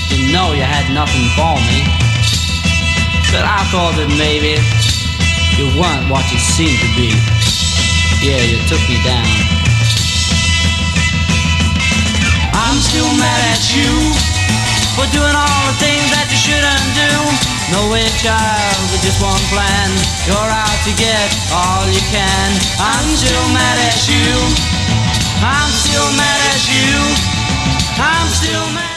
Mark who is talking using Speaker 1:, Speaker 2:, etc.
Speaker 1: Didn't know you had nothing for me. But I thought that maybe you weren't what you seemed to be. Yeah, you took me down. I'm still mad at you for doing all the things that you shouldn't do. No way, child, with just one plan. You're out to get all you can. I'm still mad at you. I'm still mad at you. I'm still mad.